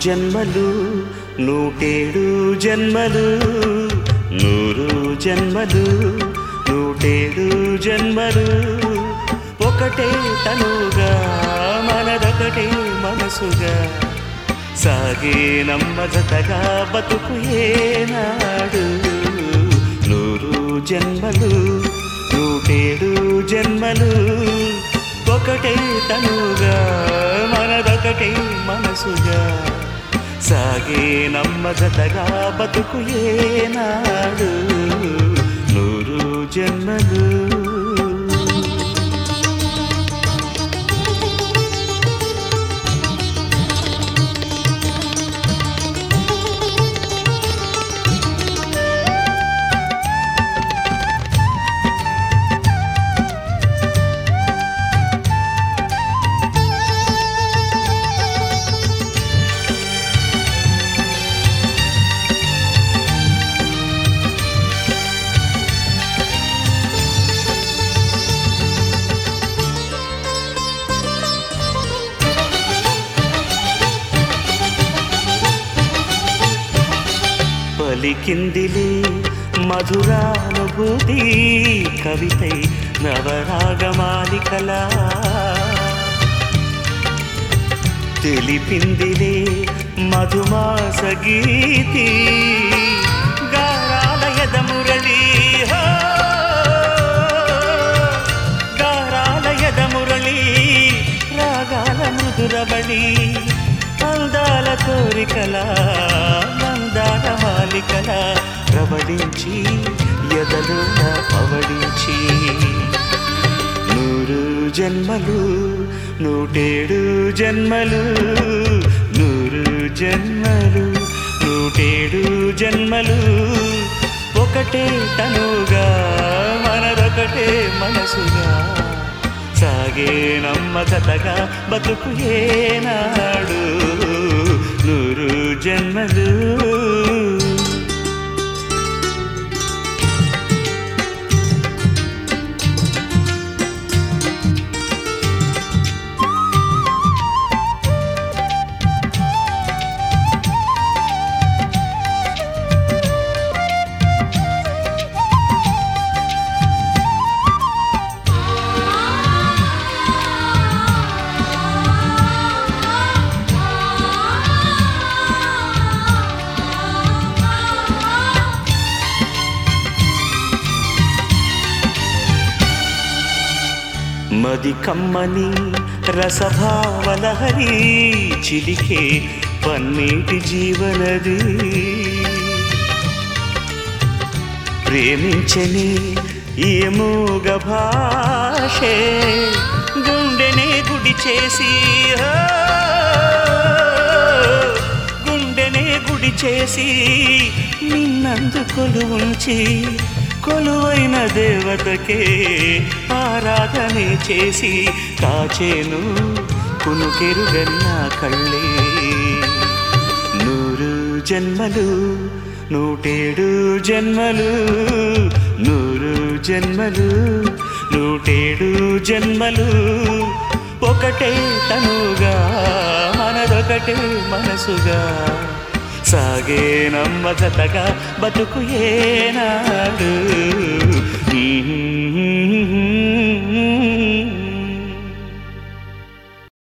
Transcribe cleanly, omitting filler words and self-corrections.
జన్మలు నూటేడు జన్మలు, నూరు జన్మలు నూటేడు జన్మలు, ఒకటే తనుగా మనదొకటే మనసుగా సాగే నమ్మజతగా బతుకు ఏనాడు. నూరు జన్మలు నూటేడు జన్మలు, ఒకటే తనుగా మనదొకటే మనసుగా సాగే నమ్మజతగా బతుకు ఏనాడు. నూరు జన్మలు. పలికిందిలే మధురానుభూతి కవితై నవరాగమాలికలా, తెలిపిందిలే మధుమాస గీతి గారాలయద మురళి. గారాలయద మురళి రాగాల మధురబళి, అందాల కోరికల మందాల మాలికల ప్రబలించి ఎదలోన పవడించి. నూరు జన్మలు నూటేడు జన్మలు, నూరు జన్మలు నూటేడు జన్మలు, ఒకటే తనుగా మనదొకటే మనసుగా సాగే నమ్మకతగా బతుకు ఏనాడు. నూరు జన్మలు. మది కమ్మని రసభావలహరి చిలికే పన్నీటి జీవనది, ప్రేమించని ఈ మూగ భాషే గుండెనే గుడి చేసి, గుండెనే గుడి చేసి నిన్నందు కొలువుంచి కొలువైన దేవతకే ఆరాధనే చేసి కాచేను కునుకెరుగన్న కళ్ళే. నూరు జన్మలు నూటేడు జన్మలు, నూరు జన్మలు నూటేడు జన్మలు, ఒకటే తనుగా మనదొకటే మనసుగా సాగే నమ్మకతగా బతుకు ఏనాడు.